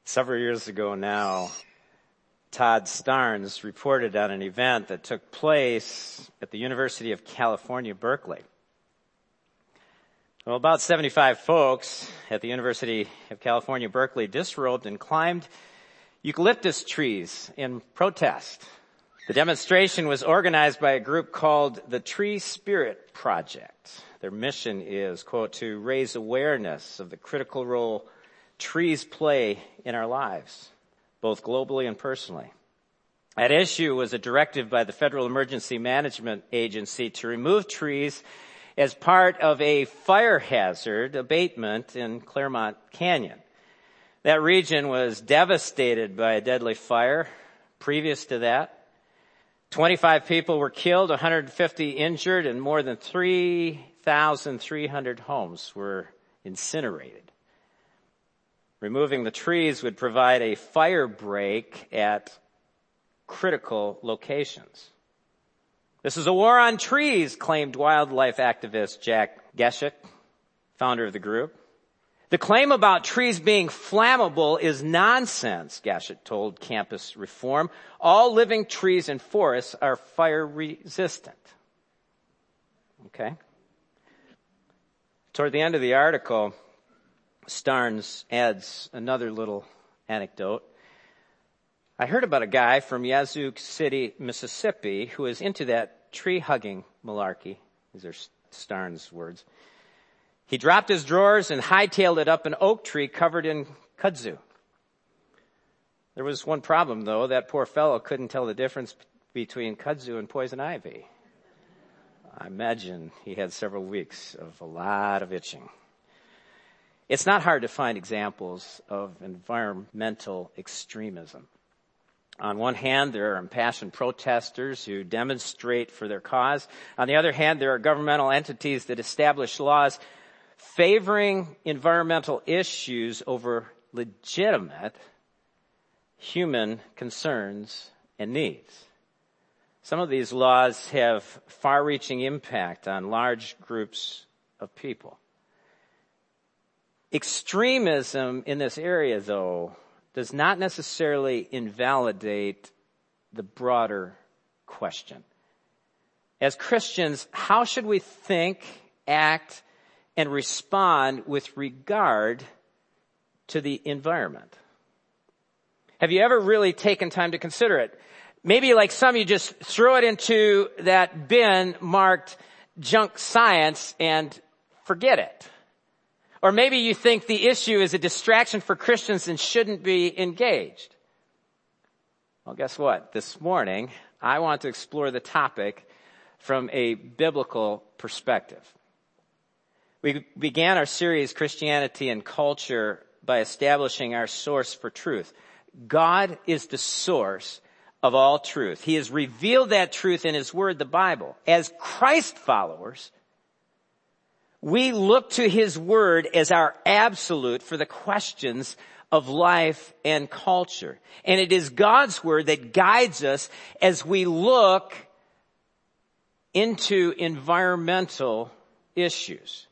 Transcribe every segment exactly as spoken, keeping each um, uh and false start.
Several years ago now, Todd Starnes reported on an event that took place at the University of California, Berkeley. Well, about seventy-five folks at the University of California, Berkeley disrobed and climbed eucalyptus trees in protest. The demonstration was organized by a group called the Tree Spirit Project. Their mission is, quote, to raise awareness of the critical role trees play in our lives, both globally and personally. At issue was a directive by the Federal Emergency Management Agency to remove trees as part of a fire hazard abatement in Claremont Canyon. That region was devastated by a deadly fire. Previous to that, twenty-five people were killed, one hundred fifty injured, and more than three thousand three hundred homes were incinerated. Removing the trees would provide a fire break at critical locations. This is a war on trees, claimed wildlife activist Jack Geschich, founder of the group. The claim about trees being flammable is nonsense, Geschich told Campus Reform. All living trees and forests are fire resistant. Okay? Toward the end of the article, Starnes adds another little anecdote. I heard about a guy from Yazoo City, Mississippi, who is into that tree-hugging malarkey. These are Starnes' words. He dropped his drawers and hightailed it up an oak tree covered in kudzu. There was one problem, though. That poor fellow couldn't tell the difference between kudzu and poison ivy. I imagine he had several weeks of a lot of itching. It's not hard to find examples of environmental extremism. On one hand, there are impassioned protesters who demonstrate for their cause. On the other hand, there are governmental entities that establish laws favoring environmental issues over legitimate human concerns and needs. Some of these laws have far-reaching impact on large groups of people. Extremism in this area, though, does not necessarily invalidate the broader question. As Christians, how should we think, act, and respond with regard to the environment? Have you ever really taken time to consider it? Maybe like some, you just throw it into that bin marked junk science and forget it. Or maybe you think the issue is a distraction for Christians and shouldn't be engaged. Well, guess what? This morning, I want to explore the topic from a biblical perspective. We began our series, Christianity and Culture, by establishing our source for truth. God is the source of all truth. He has revealed that truth in His Word, the Bible. As Christ followers, we look to His Word as our absolute for the questions of life and culture. And it is God's Word that guides us as we look into environmental issues.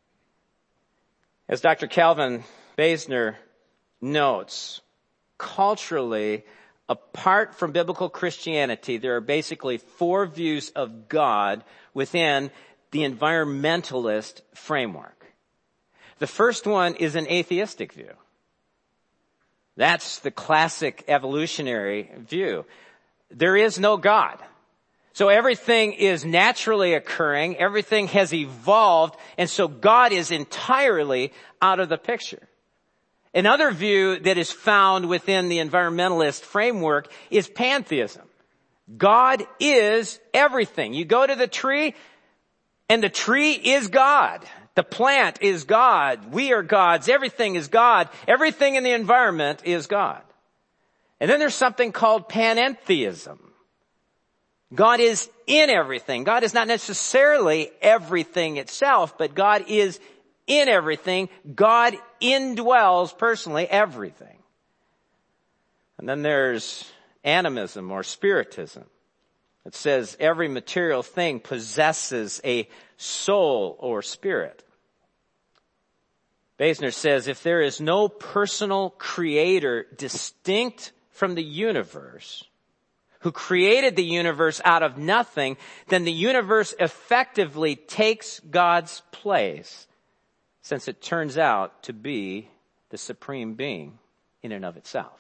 As Doctor Calvin Basner notes, culturally, apart from biblical Christianity, there are basically four views of God within the environmentalist framework. The first one is an atheistic view. That's the classic evolutionary view. There is no God. So everything is naturally occurring, everything has evolved, and so God is entirely out of the picture. Another view that is found within the environmentalist framework is pantheism. God is everything. You go to the tree, and the tree is God. The plant is God. We are gods. Everything is God. Everything in the environment is God. And then there's something called panentheism. God is in everything. God is not necessarily everything itself, but God is in everything. God indwells personally everything. And then there's animism or spiritism. It says every material thing possesses a soul or spirit. Basner says, if there is no personal creator distinct from the universe, who created the universe out of nothing, then the universe effectively takes God's place, since it turns out to be the supreme being in and of itself.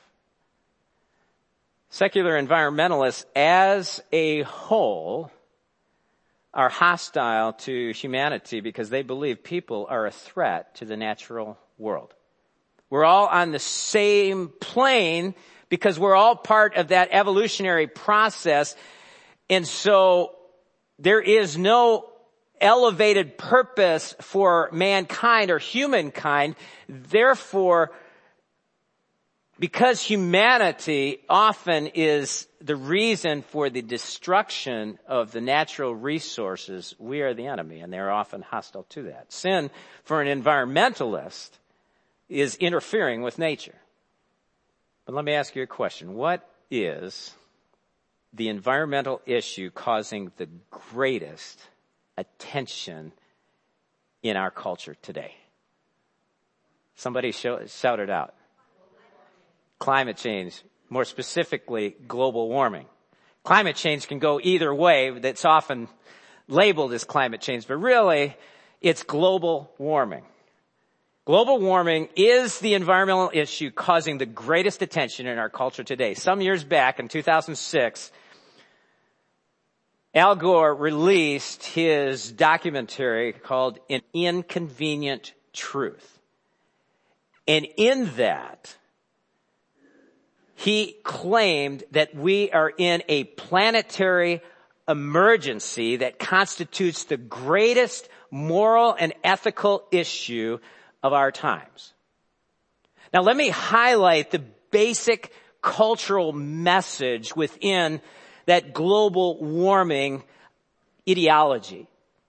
Secular environmentalists as a whole are hostile to humanity because they believe people are a threat to the natural world. We're all on the same plane because we're all part of that evolutionary process. And so there is no elevated purpose for mankind or humankind. Therefore, because humanity often is the reason for the destruction of the natural resources, we are the enemy, and they're often hostile to that. Sin, for an environmentalist, is interfering with nature. But let me ask you a question. What is the environmental issue causing the greatest attention in our culture today? Somebody show, shout it out. Climate change, more specifically, global warming. Climate change can go either way. That's often labeled as climate change, but really, it's global warming. Global warming is the environmental issue causing the greatest attention in our culture today. Some years back, in two thousand six, Al Gore released his documentary called An Inconvenient Truth. And in that, he claimed that we are in a planetary emergency that constitutes the greatest moral and ethical issue of our times. Now, let me highlight the basic cultural message within that global warming ideology.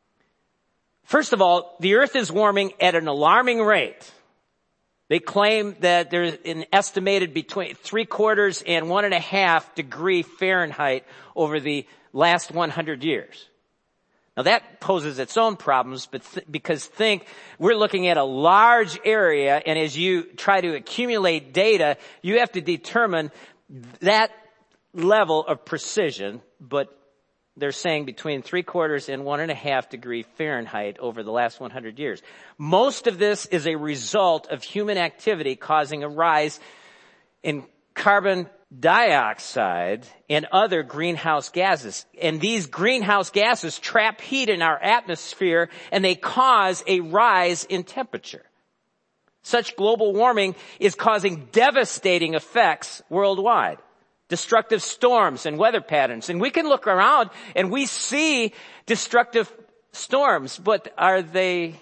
First of all, the earth is warming at an alarming rate. They claim that there's an estimated between three quarters and one and a half degree Fahrenheit over the last one hundred years. Now that poses its own problems, but th- because think, we're looking at a large area, and as you try to accumulate data, you have to determine that level of precision, but they're saying between three quarters and one and a half degree Fahrenheit over the last one hundred years. Most of this is a result of human activity causing a rise in carbon dioxide and other greenhouse gases. And these greenhouse gases trap heat in our atmosphere, and they cause a rise in temperature. Such global warming is causing devastating effects worldwide. Destructive storms and weather patterns. And we can look around and we see destructive storms, but are they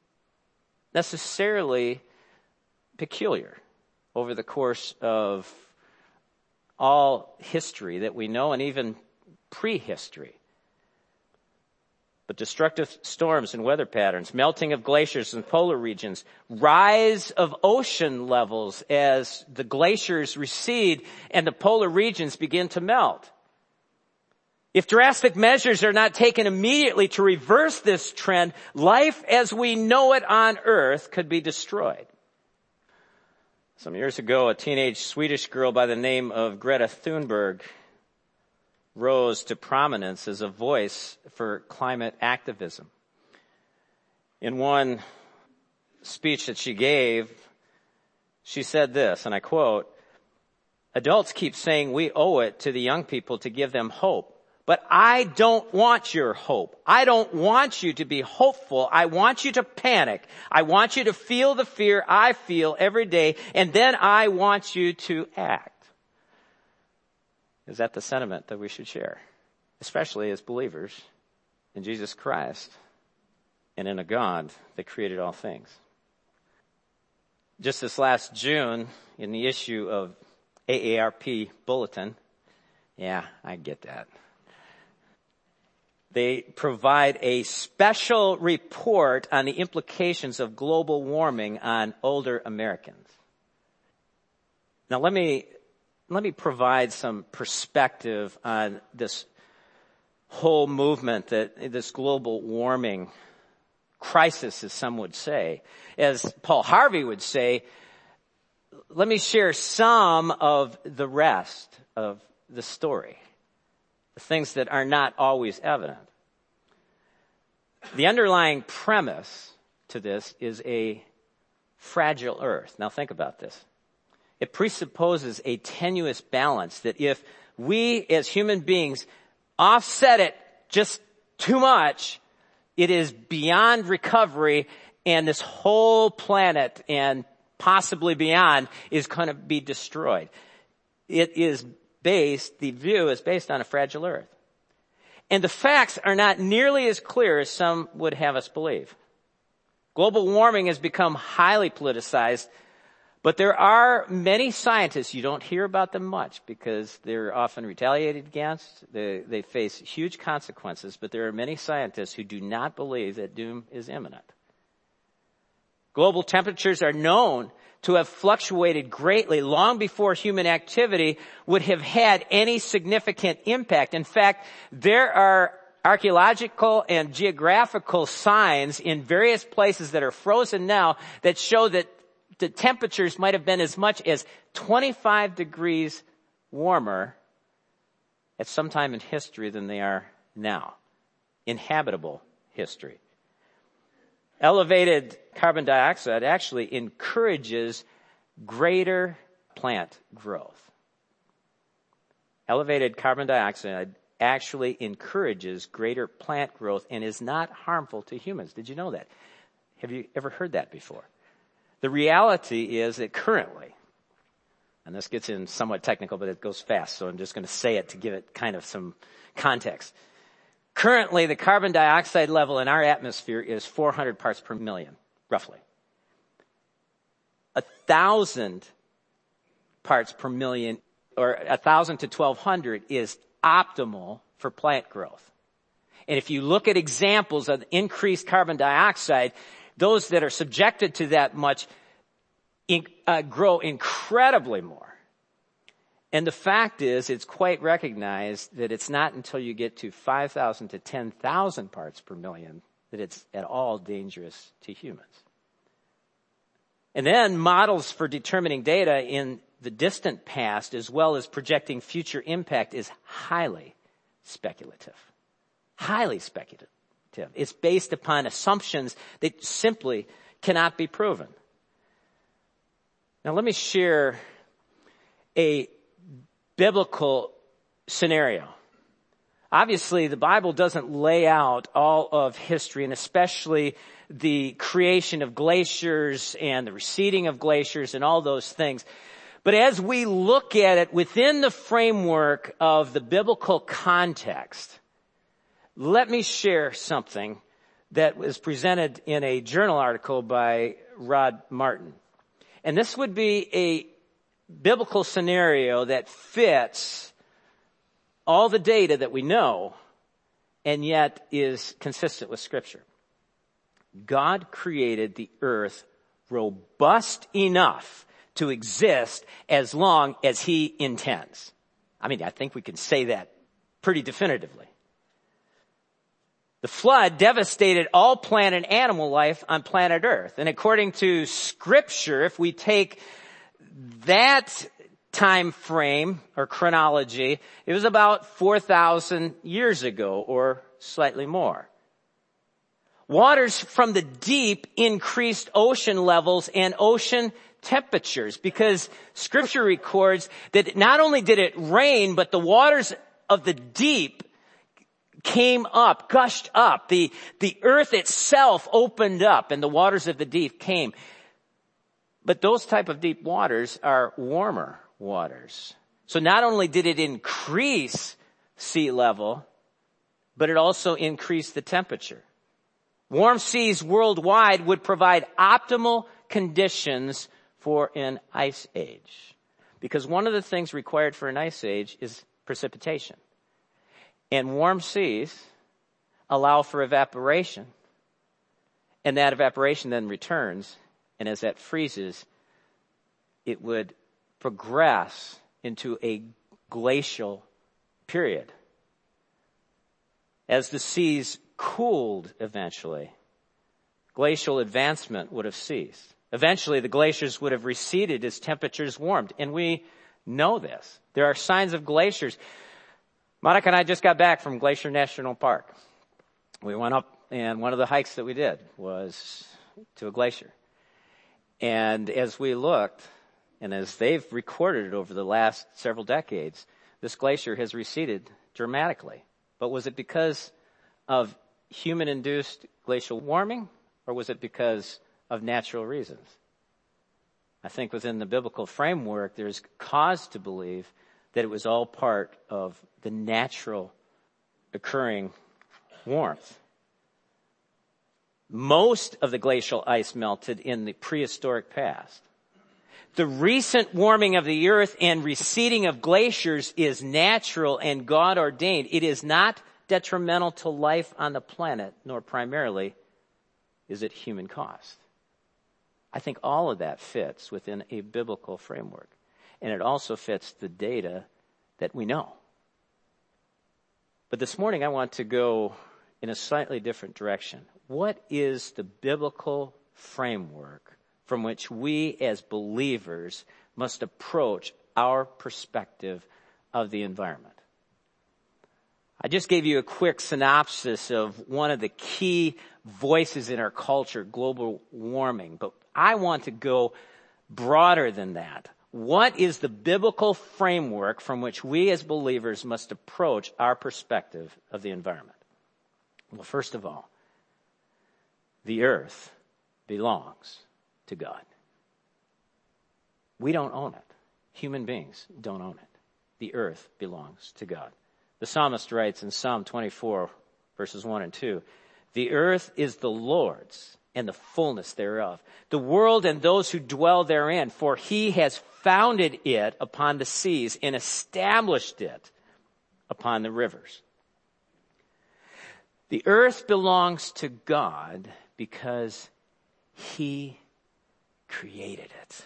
necessarily peculiar over the course of all history that we know, and even prehistory? But destructive storms and weather patterns, melting of glaciers in polar regions, rise of ocean levels as the glaciers recede and the polar regions begin to melt. If drastic measures are not taken immediately to reverse this trend, life as we know it on Earth could be destroyed. Some years ago, a teenage Swedish girl by the name of Greta Thunberg rose to prominence as a voice for climate activism. In one speech that she gave, she said this, and I quote, "Adults keep saying we owe it to the young people to give them hope. But I don't want your hope. I don't want you to be hopeful. I want you to panic. I want you to feel the fear I feel every day, and then I want you to act." Is that the sentiment that we should share, especially as believers in Jesus Christ and in a God that created all things? Just this last June, in the issue of A A R P Bulletin, yeah, I get that, they provide a special report on the implications of global warming on older Americans. Now let me Let me provide some perspective on this whole movement, that this global warming crisis, as some would say. As Paul Harvey would say, let me share some of the rest of the story, the things that are not always evident. The underlying premise to this is a fragile earth. Now think about this. It presupposes a tenuous balance that if we as human beings offset it just too much, it is beyond recovery, and this whole planet and possibly beyond is going to be destroyed. It is based, the view is based on a fragile earth. And the facts are not nearly as clear as some would have us believe. Global warming has become highly politicized, but there are many scientists, you don't hear about them much because they're often retaliated against. They, they face huge consequences, but there are many scientists who do not believe that doom is imminent. Global temperatures are known to have fluctuated greatly long before human activity would have had any significant impact. In fact, there are archaeological and geographical signs in various places that are frozen now that show that the temperatures might have been as much as twenty-five degrees warmer at some time in history than they are now. Inhabitable history. Elevated carbon dioxide actually encourages greater plant growth. Elevated carbon dioxide actually encourages greater plant growth and is not harmful to humans. Did you know that? Have you ever heard that before? The reality is that currently, and this gets in somewhat technical, but it goes fast, so I'm just going to say it to give it kind of some context. Currently, the carbon dioxide level in our atmosphere is four hundred parts per million, roughly. A thousand parts per million, or a thousand to twelve hundred is optimal for plant growth. And if you look at examples of increased carbon dioxide, those that are subjected to that much in, uh, grow incredibly more. And the fact is, it's quite recognized that it's not until you get to five thousand to ten thousand parts per million that it's at all dangerous to humans. And then models for determining data in the distant past as well as projecting future impact is highly speculative. Highly speculative. It's based upon assumptions that simply cannot be proven. Now let me share a biblical scenario. Obviously, the Bible doesn't lay out all of history, and especially the creation of glaciers and the receding of glaciers and all those things. But as we look at it within the framework of the biblical context, let me share something that was presented in a journal article by Rod Martin. And this would be a biblical scenario that fits all the data that we know and yet is consistent with Scripture. God created the earth robust enough to exist as long as He intends. I mean, I think we can say that pretty definitively. The flood devastated all plant and animal life on planet Earth. And according to Scripture, if we take that time frame or chronology, it was about four thousand years ago or slightly more. Waters from the deep increased ocean levels and ocean temperatures because Scripture records that not only did it rain, but the waters of the deep came up, gushed up. The, the earth itself opened up and the waters of the deep came. But those type of deep waters are warmer waters. So not only did it increase sea level, but it also increased the temperature. Warm seas worldwide would provide optimal conditions for an ice age. Because one of the things required for an ice age is precipitation. And warm seas allow for evaporation. And that evaporation then returns. And as that freezes, it would progress into a glacial period. As the seas cooled eventually, glacial advancement would have ceased. Eventually, the glaciers would have receded as temperatures warmed, and we know this. There are signs of glaciers. Monica and I just got back from Glacier National Park. We went up, and one of the hikes that we did was to a glacier. And as we looked, and as they've recorded it over the last several decades, this glacier has receded dramatically. But was it because of human-induced glacial warming, or was it because of natural reasons? I think within the biblical framework, there's cause to believe that it was all part of the natural occurring warmth. Most of the glacial ice melted in the prehistoric past. The recent warming of the earth and receding of glaciers is natural and God ordained. It is not detrimental to life on the planet, nor primarily is it human caused. I think all of that fits within a biblical framework. And it also fits the data that we know. But this morning I want to go in a slightly different direction. What is the biblical framework from which we as believers must approach our perspective of the environment? I just gave you a quick synopsis of one of the key voices in our culture, global warming. But I want to go broader than that. What is the biblical framework from which we as believers must approach our perspective of the environment? Well, first of all, the earth belongs to God. We don't own it. Human beings don't own it. The earth belongs to God. The psalmist writes in Psalm twenty-four, verses one and two, "The earth is the Lord's, and the fullness thereof, the world and those who dwell therein, for he has founded it upon the seas and established it upon the rivers." The earth belongs to God because he created it.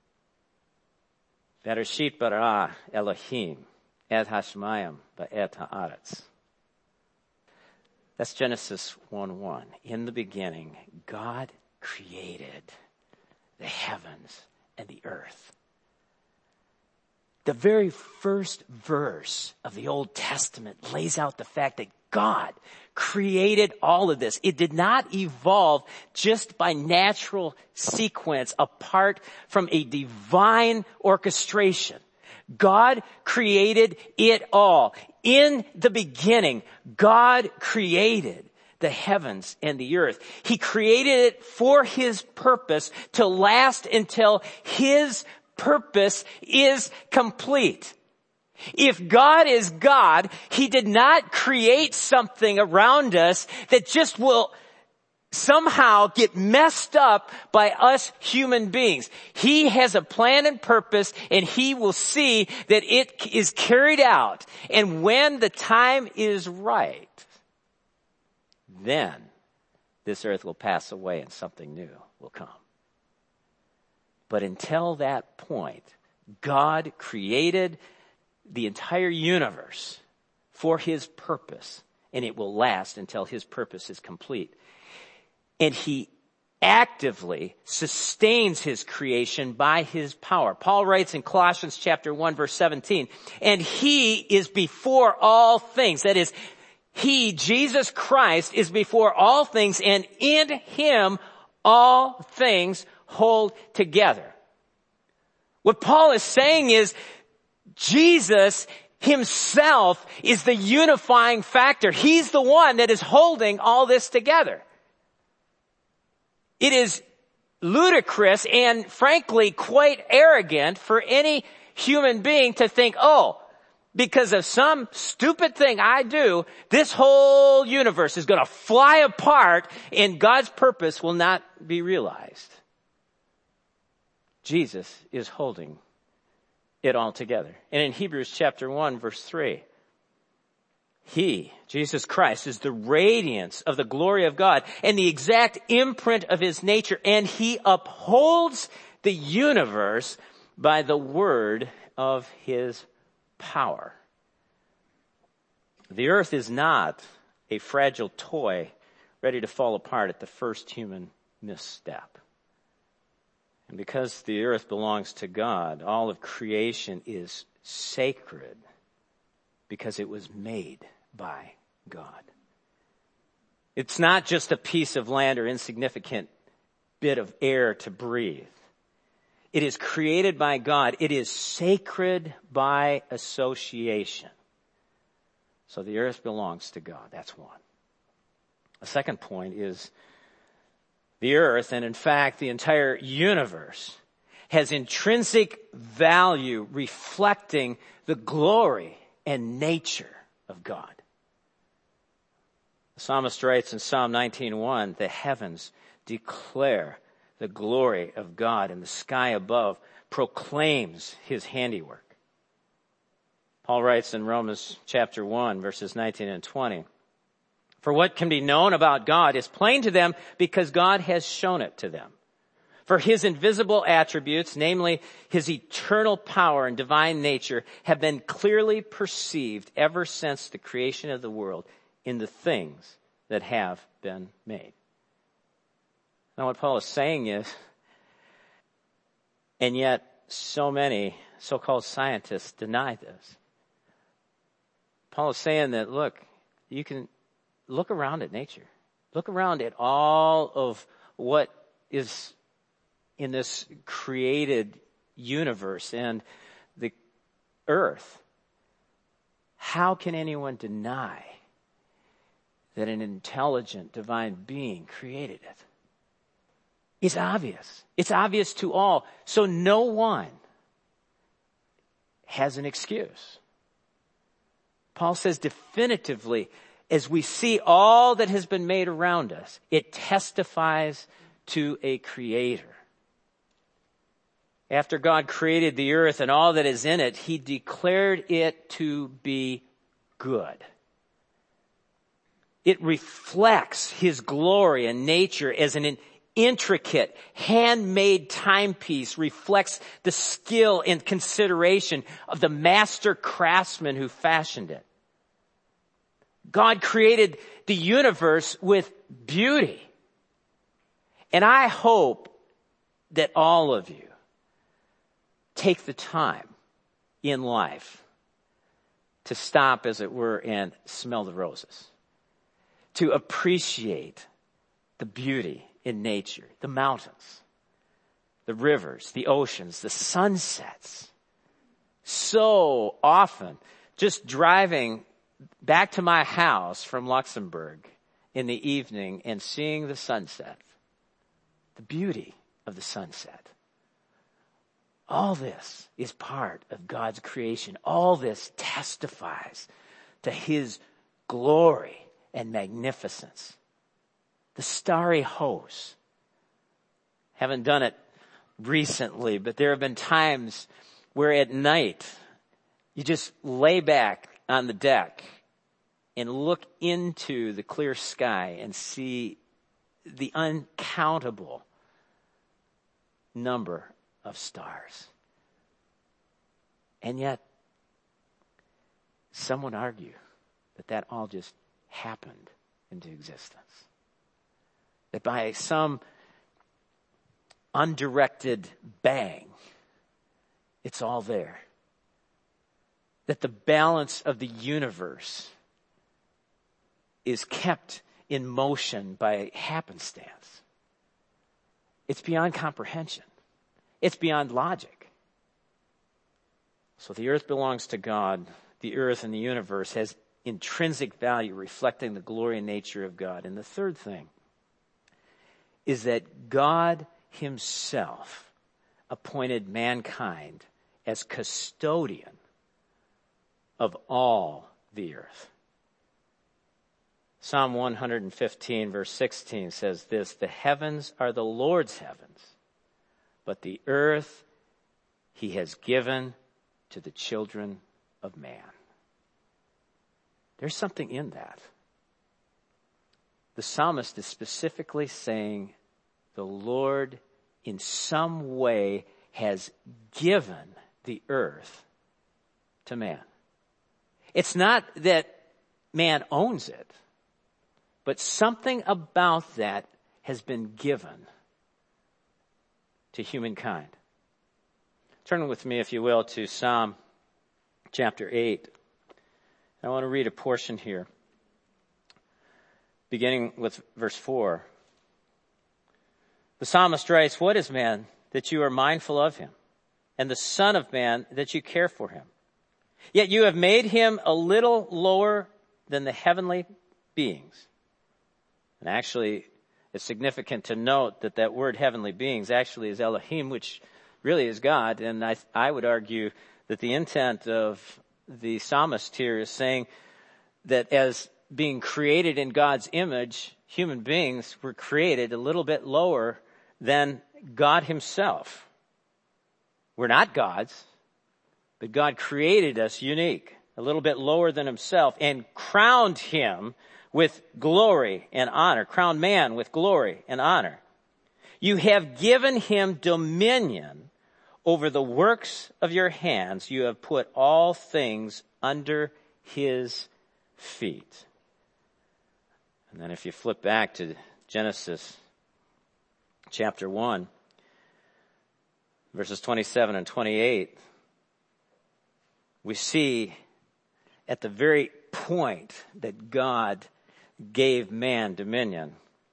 Bereshit bara Elohim et hashamayim va'et haaretz. That's Genesis one one. In the beginning, God created the heavens and the earth. The very first verse of the Old Testament lays out the fact that God created all of this. It did not evolve just by natural sequence apart from a divine orchestration. God created it all. In the beginning, God created the heavens and the earth. He created it for his purpose to last until his purpose is complete. If God is God, he did not create something around us that just will somehow get messed up by us human beings. He has a plan and purpose, and he will see that it is carried out. And when the time is right, then this earth will pass away and something new will come. But until that point, God created the entire universe for his purpose, and it will last until his purpose is complete. And he actively sustains his creation by his power. Paul writes in Colossians chapter one, verse seventeen, "And he is before all things." That is, he, Jesus Christ, is before all things, and in him all things hold together. What Paul is saying is, Jesus himself is the unifying factor. He's the one that is holding all this together. It is ludicrous and frankly quite arrogant for any human being to think, oh, because of some stupid thing I do, this whole universe is going to fly apart and God's purpose will not be realized. Jesus is holding it all together. And in Hebrews chapter one, verse three, he, Jesus Christ, is the radiance of the glory of God and the exact imprint of his nature, and he upholds the universe by the word of his power. The earth is not a fragile toy ready to fall apart at the first human misstep. And because the earth belongs to God, all of creation is sacred because it was made by God. It's not just a piece of land or insignificant bit of air to breathe. It is created by God. It is sacred by association. So the earth belongs to God. That's one. A second point is the earth, and in fact the entire universe, has intrinsic value reflecting the glory and nature of God. The psalmist writes in Psalm nineteen one, the heavens declare the glory of God, and the sky above proclaims his handiwork. Paul writes in Romans chapter one, verses nineteen and twenty, for what can be known about God is plain to them because God has shown it to them. For his invisible attributes, namely his eternal power and divine nature, have been clearly perceived ever since the creation of the world in the things that have been made. Now what Paul is saying is, and yet so many so-called scientists deny this. Paul is saying that, look, you can look around at nature. Look around at all of what is in this created universe and the earth. How can anyone deny that an intelligent divine being created it? It's obvious. It's obvious to all. So no one has an excuse. Paul says definitively, as we see all that has been made around us, it testifies to a creator. After God created the earth and all that is in it, he declared it to be good. It reflects his glory and nature as an intricate, handmade timepiece, reflects the skill and consideration of the master craftsman who fashioned it. God created the universe with beauty. And I hope that all of you take the time in life to stop, as it were, and smell the roses. To appreciate the beauty in nature, the mountains, the rivers, the oceans, the sunsets. So often, just driving back to my house from Luxembourg in the evening and seeing the sunset, the beauty of the sunset. All this is part of God's creation. All this testifies to his glory and magnificence. The starry hosts. Haven't done it recently, but there have been times where at night you just lay back on the deck and look into the clear sky and see the uncountable number of stars. And yet, some would argue that that all just happened into existence. That by some undirected bang, it's all there. That the balance of the universe is kept in motion by happenstance. It's beyond comprehension. It's beyond logic. So the earth belongs to God. The earth and the universe has intrinsic value reflecting the glory and nature of God. And the third thing is that God himself appointed mankind as custodian of all the earth. Psalm one fifteen verse sixteen says this, the heavens are the Lord's heavens, but the earth he has given to the children of man. There's something in that. The psalmist is specifically saying the Lord in some way has given the earth to man. It's not that man owns it, but something about that has been given to humankind. Turn with me, if you will, to Psalm chapter eight. I want to read a portion here, beginning with verse four. The psalmist writes, "What is man that you are mindful of him, and the son of man that you care for him? Yet you have made him a little lower than the heavenly beings." And actually, it's significant to note that that word heavenly beings actually is Elohim, which really is God. And I, I would argue that the intent of the psalmist here is saying that as being created in God's image, human beings were created a little bit lower than God himself. We're not gods, but God created us unique, a little bit lower than himself, and crowned him with glory and honor, crowned man with glory and honor. You have given him dominion over the works of your hands. You have put all things under his feet. And then if you flip back to Genesis chapter one, verses twenty-seven and twenty-eight, we see at the very point that God gave man dominion.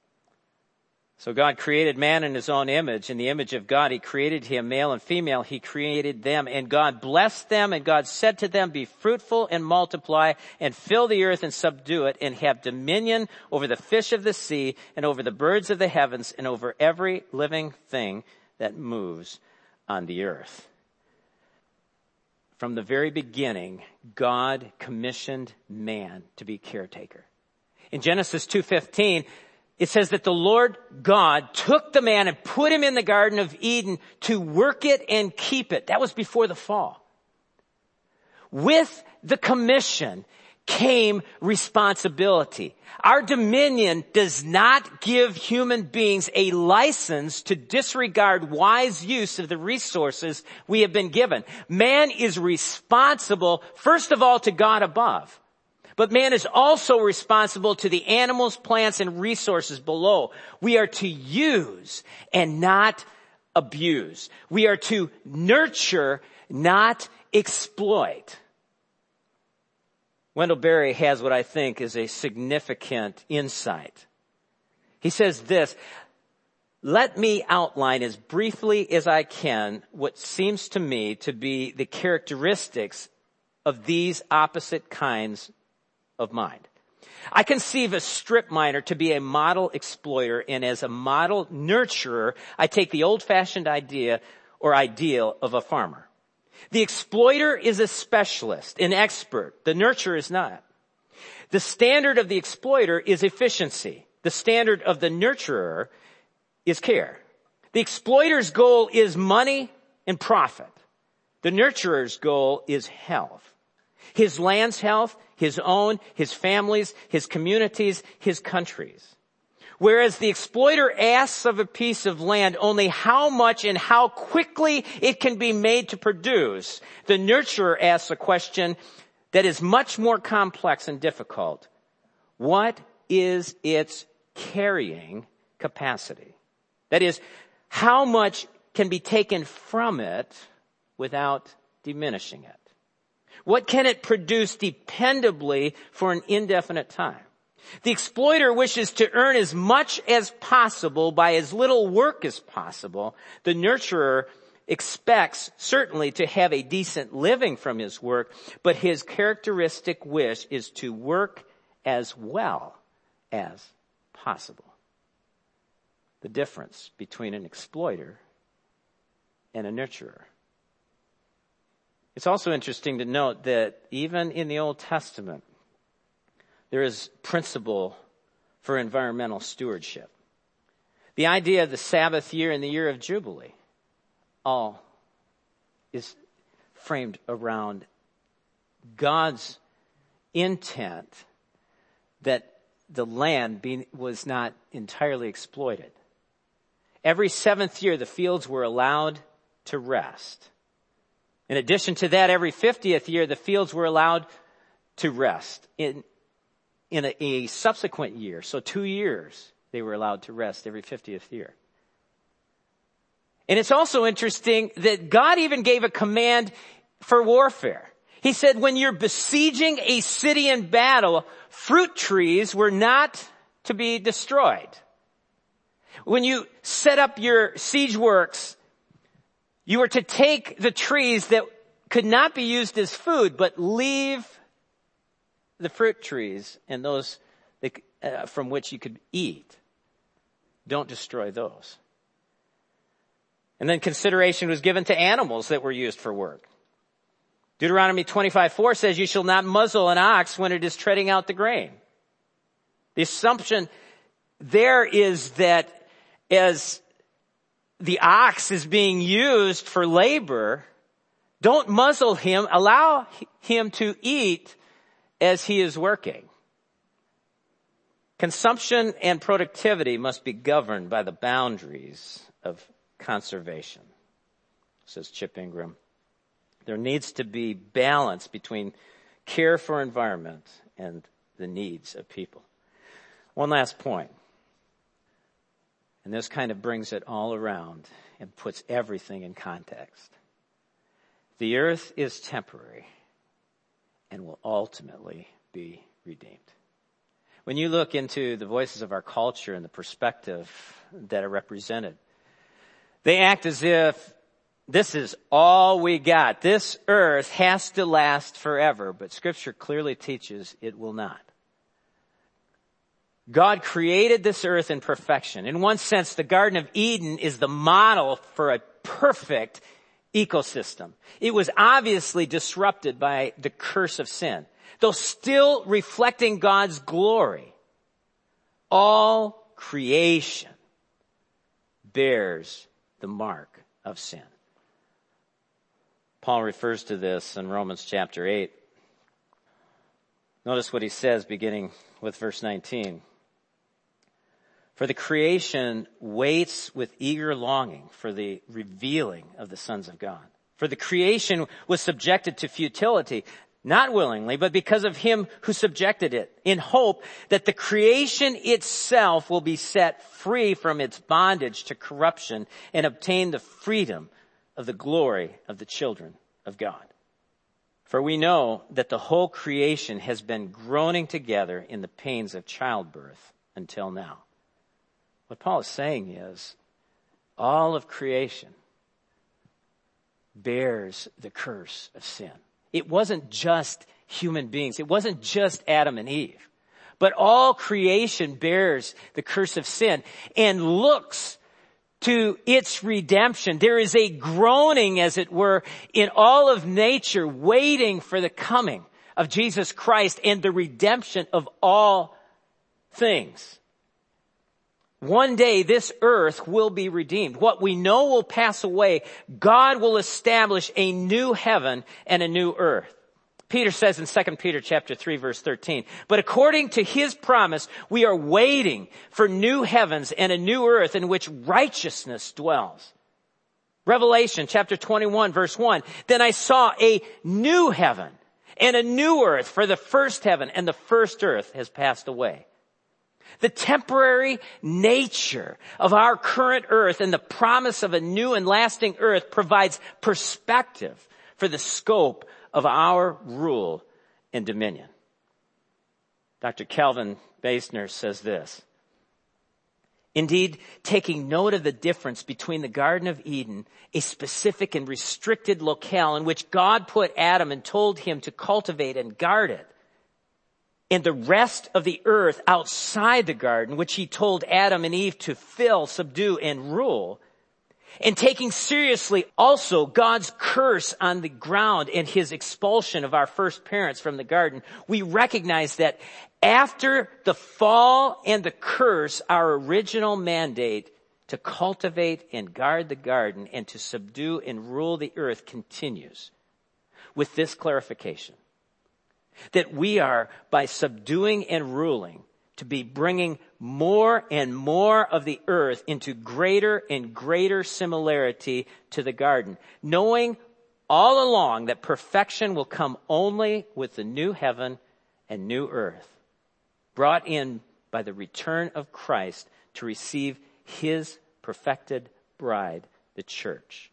So God created man in his own image. In the image of God, he created him, male and female. He created them, and God blessed them, and God said to them, "Be fruitful and multiply, and fill the earth and subdue it, and have dominion over the fish of the sea, and over the birds of the heavens, and over every living thing that moves on the earth." From the very beginning, God commissioned man to be caretaker. In Genesis two fifteen, it says that the Lord God took the man and put him in the Garden of Eden to work it and keep it. That was before the fall. With the commission came responsibility. Our dominion does not give human beings a license to disregard wise use of the resources we have been given. Man is responsible, first of all, to God above. But man is also responsible to the animals, plants, and resources below. We are to use and not abuse. We are to nurture, not exploit. Wendell Berry has what I think is a significant insight. He says this: "Let me outline as briefly as I can what seems to me to be the characteristics of these opposite kinds of mind. I conceive a strip miner to be a model exploiter, and as a model nurturer, I take the old-fashioned idea or ideal of a farmer. The exploiter is a specialist, an expert. The nurturer is not. The standard of the exploiter is efficiency. The standard of the nurturer is care. The exploiter's goal is money and profit. The nurturer's goal is health. His land's health, his own, his family's, his communities, his country's. Whereas the exploiter asks of a piece of land only how much and how quickly it can be made to produce, the nurturer asks a question that is much more complex and difficult. What is its carrying capacity? That is, how much can be taken from it without diminishing it? What can it produce dependably for an indefinite time? The exploiter wishes to earn as much as possible by as little work as possible. The nurturer expects certainly to have a decent living from his work, but his characteristic wish is to work as well as possible. The difference between an exploiter and a nurturer. It's also interesting to note that even in the Old Testament, there is principle for environmental stewardship. The idea of the Sabbath year and the year of Jubilee all is framed around God's intent that the land be, was not entirely exploited. Every seventh year, the fields were allowed to rest. In addition to that, every fiftieth year, the fields were allowed to rest. In, in a, a subsequent year, so two years, they were allowed to rest every fiftieth year. And it's also interesting that God even gave a command for warfare. He said, when you're besieging a city in battle, fruit trees were not to be destroyed. When you set up your siege works, you were to take the trees that could not be used as food, but leave the fruit trees and those that, uh, from which you could eat. Don't destroy those. And then consideration was given to animals that were used for work. Deuteronomy twenty-five four says, you shall not muzzle an ox when it is treading out the grain. The assumption there is that as the ox is being used for labor, don't muzzle him, allow him to eat as he is working. Consumption and productivity must be governed by the boundaries of conservation, says Chip Ingram. There needs to be balance between care for environment and the needs of people. One last point, and this kind of brings it all around and puts everything in context. The earth is temporary and will ultimately be redeemed. When you look into the voices of our culture and the perspective that are represented, they act as if this is all we got. This earth has to last forever, but Scripture clearly teaches it will not. God created this earth in perfection. In one sense, the Garden of Eden is the model for a perfect ecosystem. It was obviously disrupted by the curse of sin, though still reflecting God's glory. All creation bears the mark of sin. Paul refers to this in Romans chapter eight. Notice what he says beginning with verse nineteen. For the creation waits with eager longing for the revealing of the sons of God. For the creation was subjected to futility, not willingly, but because of him who subjected it, in hope that the creation itself will be set free from its bondage to corruption and obtain the freedom of the glory of the children of God. For we know that the whole creation has been groaning together in the pains of childbirth until now. What Paul is saying is, all of creation bears the curse of sin. It wasn't just human beings. It wasn't just Adam and Eve. But all creation bears the curse of sin and looks to its redemption. There is a groaning, as it were, in all of nature, waiting for the coming of Jesus Christ and the redemption of all things. One day this earth will be redeemed. What we know will pass away. God will establish a new heaven and a new earth. Peter says in Second Peter chapter three verse thirteen, but according to his promise, we are waiting for new heavens and a new earth in which righteousness dwells. Revelation chapter twenty-one verse one, then I saw a new heaven and a new earth, for the first heaven and the first earth has passed away. The temporary nature of our current earth and the promise of a new and lasting earth provides perspective for the scope of our rule and dominion. Doctor Calvin Basner says this. Indeed, taking note of the difference between the Garden of Eden, a specific and restricted locale in which God put Adam and told him to cultivate and guard it, and the rest of the earth outside the garden, which he told Adam and Eve to fill, subdue, and rule, and taking seriously also God's curse on the ground and his expulsion of our first parents from the garden, we recognize that after the fall and the curse, our original mandate to cultivate and guard the garden and to subdue and rule the earth continues, with this clarification, that we are, by subduing and ruling, to be bringing more and more of the earth into greater and greater similarity to the garden, knowing all along that perfection will come only with the new heaven and new earth, brought in by the return of Christ to receive his perfected bride, the church.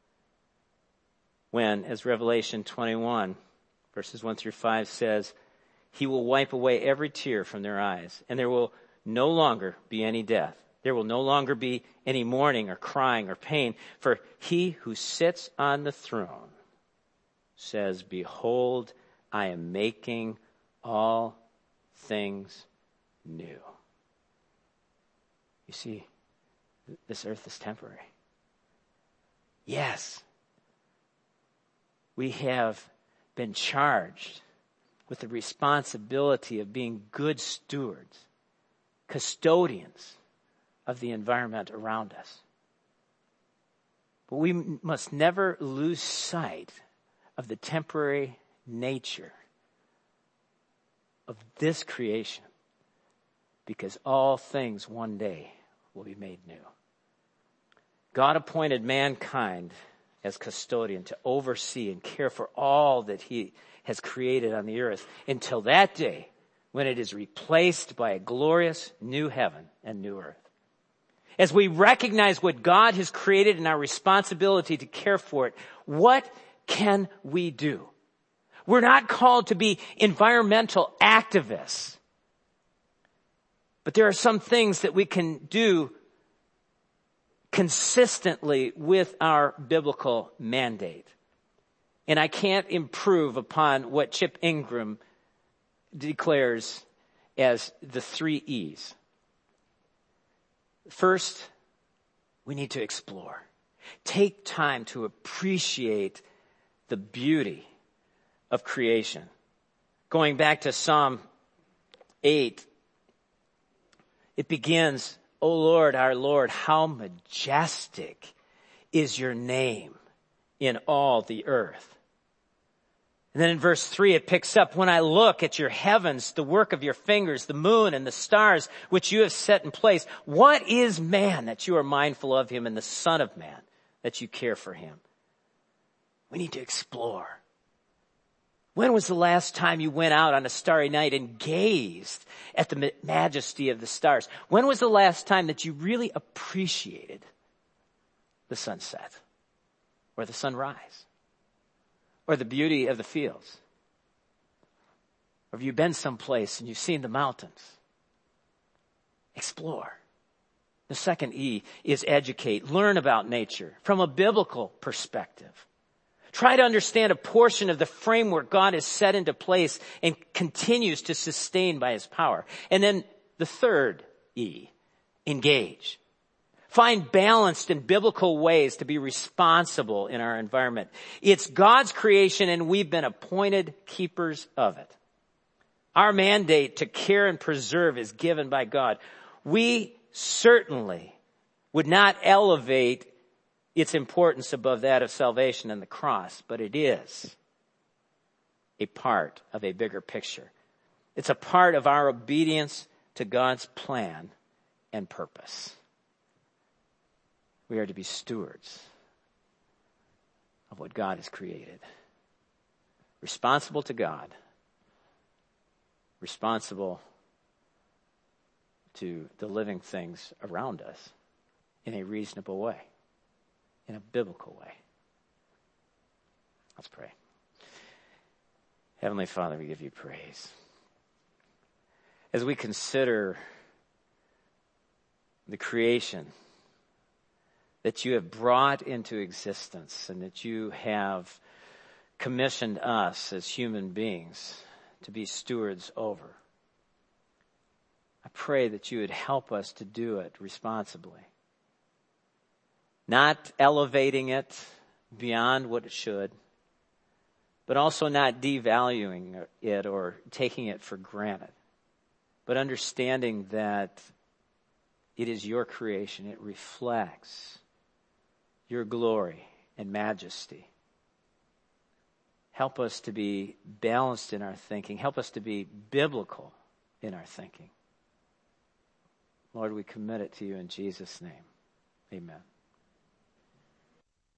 When, as Revelation twenty-one, verses one through five says, he will wipe away every tear from their eyes, and there will no longer be any death. There will no longer be any mourning or crying or pain, for he who sits on the throne says, behold, I am making all things new. You see, this earth is temporary. Yes, we have been charged with the responsibility of being good stewards, custodians of the environment around us. But we must never lose sight of the temporary nature of this creation, because all things one day will be made new. God appointed mankind as custodian to oversee and care for all that he has created on the earth until that day when it is replaced by a glorious new heaven and new earth. As we recognize what God has created and our responsibility to care for it, what can we do? We're not called to be environmental activists, but there are some things that we can do consistently with our biblical mandate. And I can't improve upon what Chip Ingram declares as the three E's. First, we need to explore. Take time to appreciate the beauty of creation. Going back to Psalm eight, it begins, O Lord, our Lord, how majestic is your name in all the earth. And then in verse three, it picks up, when I look at your heavens, the work of your fingers, the moon and the stars, which you have set in place, what is man that you are mindful of him, and the son of man that you care for him? We need to explore. When was the last time you went out on a starry night and gazed at the majesty of the stars? When was the last time that you really appreciated the sunset or the sunrise or the beauty of the fields? Or have you been someplace and you've seen the mountains? Explore. The second E is educate. Learn about nature from a biblical perspective. Try to understand a portion of the framework God has set into place and continues to sustain by his power. And then the third E, engage. Find balanced and biblical ways to be responsible in our environment. It's God's creation and we've been appointed keepers of it. Our mandate to care and preserve is given by God. We certainly would not elevate its importance above that of salvation and the cross, but it is a part of a bigger picture. It's a part of our obedience to God's plan and purpose. We are to be stewards of what God has created. Responsible to God. Responsible to the living things around us in a reasonable way. In a biblical way. Let's pray. Heavenly Father, we give you praise. As we consider the creation that you have brought into existence and that you have commissioned us as human beings to be stewards over, I pray that you would help us to do it responsibly. Not elevating it beyond what it should, but also not devaluing it or taking it for granted, but understanding that it is your creation. It reflects your glory and majesty. Help us to be balanced in our thinking. Help us to be biblical in our thinking. Lord, we commit it to you in Jesus' name. Amen.